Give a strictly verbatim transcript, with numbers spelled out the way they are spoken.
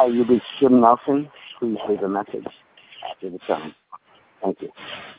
you reached Jim Nelson. Please leave a message after the tone. Thank you.